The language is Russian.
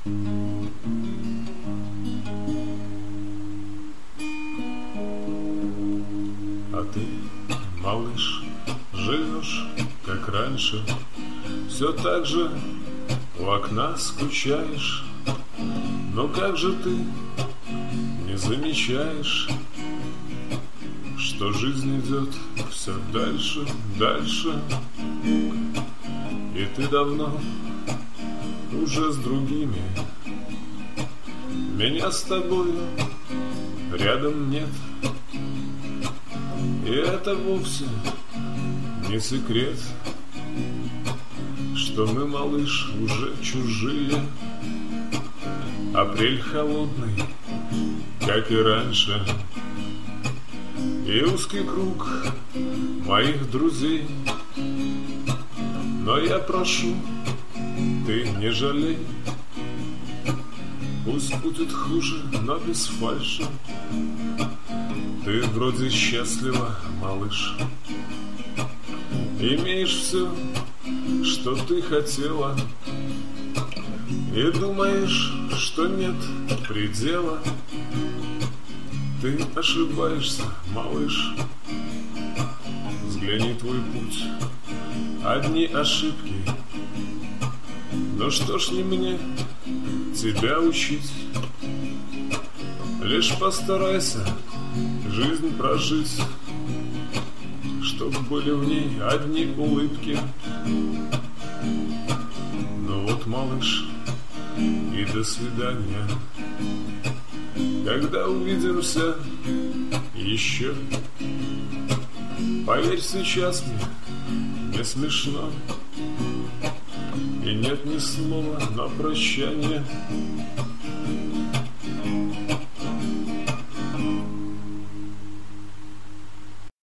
А ты, малыш, живешь, как раньше, все так же у окна скучаешь. Но как же ты не замечаешь, что жизнь идет все дальше, дальше, и ты давно уже с другими. Меня с тобою рядом нет, и это вовсе не секрет, что мы, малыш, уже чужие. Апрель холодный, как и раньше, и узкий круг моих друзей. Но я прошу, ты не жалей, пусть будет хуже, но без фальши. Ты вроде счастлива, малыш, имеешь все, что ты хотела, и думаешь, что нет предела. Ты ошибаешься, малыш, взгляни, твой путь одни ошибки. Но что ж не мне тебя учить, лишь постарайся жизнь прожить, чтоб были в ней одни улыбки. Ну вот, малыш, и до свидания. Когда увидимся еще, поверь, сейчас мне не смешно, и нет ни слова на прощание.